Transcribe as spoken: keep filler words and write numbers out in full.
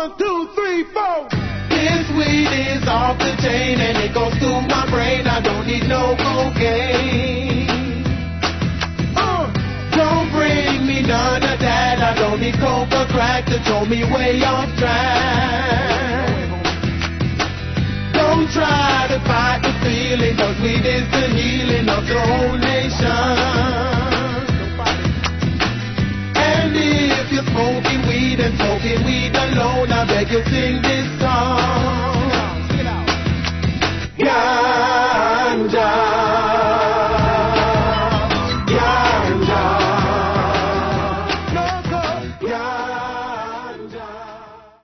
One, two, three, four. This weed is off the chain and it goes through my brain. I don't need no cocaine. Uh, Don't bring me none of that. I don't need coke or crack to throw me way off track. Don't try to fight the feeling, cause weed is the healing of the whole nation. And if you're smoking weed and smoking weed alone, I beg you to